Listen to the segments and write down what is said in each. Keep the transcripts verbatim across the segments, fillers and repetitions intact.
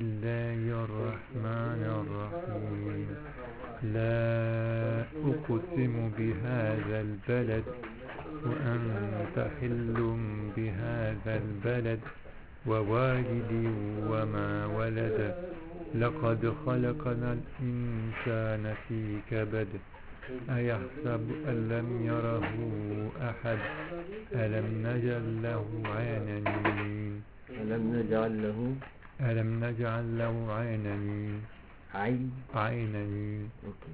الله الرحمن الرحيم لا أقسم بهذا البلد وأنت حل بهذا البلد ووالد وما ولد لقد خلقنا الإنسان في كبد أيحسب أن لم يره أحد ألم نجعل له عينين ألم نجعل له ألم نجعل له عينين عين عينين أوكي.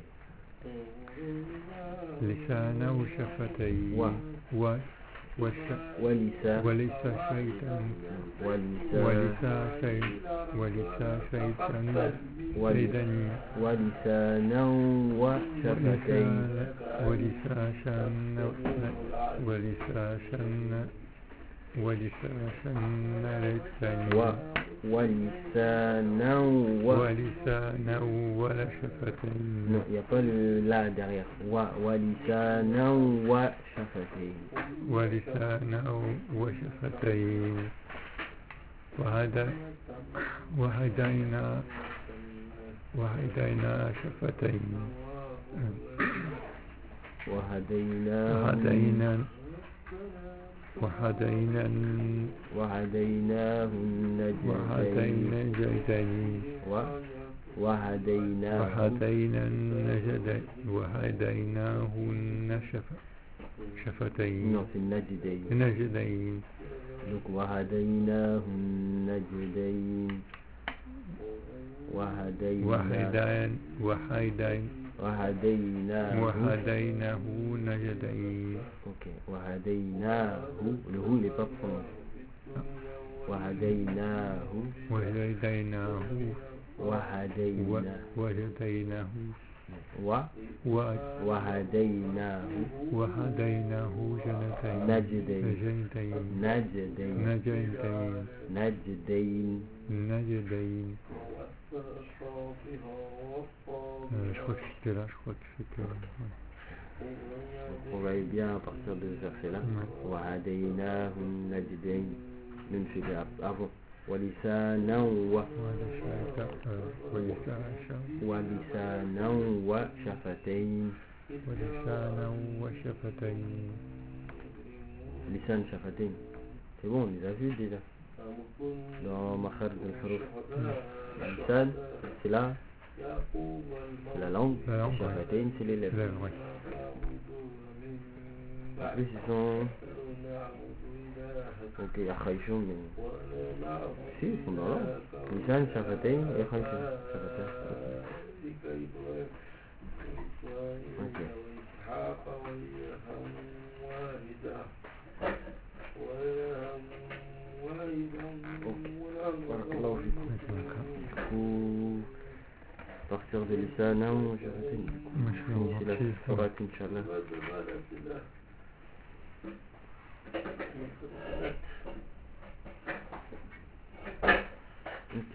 لسانا وشفتين و و وش ولسان ولسا شيطان ولسان ولسا شيء ولسا شيطان شيطان ولسانا وشفتين ولسا شن ولسا شن ولسا شن لسان و ولسانا و ولسانا ولا شفتين. Non, il n'y a pas le la derrière. Wa ولسانا وشفتين. ولسانا وشفتين. وهذا وهدينا وهدينا شفتين. وهدينا وهدينا وهدينا وهديناه وهدينا النجدين النجدين و وهديناه وهدينا النجدين وهديناه النشف شفتين. Non, c'est النجدين. النجدين. Donc وهديناه النجدين وهديناه وهدين وهدين وهديناه وهديناه نجدين. Ok. وهديناه. Le hou n'est pas prononcé. وهديناه وهديناه وهديناه وهديناه و وهديناه وهديناه جنتين نجدين نجدين نجدين نجدين نجدين نجدين. Euh, je crois que c'était là, je crois que c'était là. Ouais. On va aller bien à partir de ce verset-là. وهديناه النجدين. Même si c'est avant. ولسانا و ولسانا وشفتين. ولسانا وشفتين. لسان شفتين. C'est bon, on les a vus déjà. Dans Makharj al-Huruf. Lisan, c'est là. C'est la langue. La langue, Shafatayn, c'est les lèvres. Lèvres, oui. En plus, ils sont. Ok, il y a Khaïchoum, mais. Si, ils sont dans l'ordre. Lisan, Shafatayn et Khaïchoum. Shafatayn. Ok. Barakallahu fikum. Du coup, à partir de Lisana, je vais finir la sourate, Inch'Allah. Ok.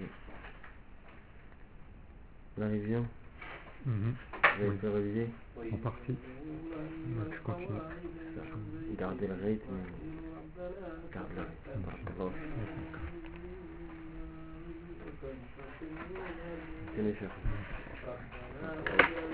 La révision. Mm-hmm. Vous avez fait réviser En partie. Donc je continue. Gardez le rythme. Gardez le rythme. Barakallahu fikum. Tenez, cher.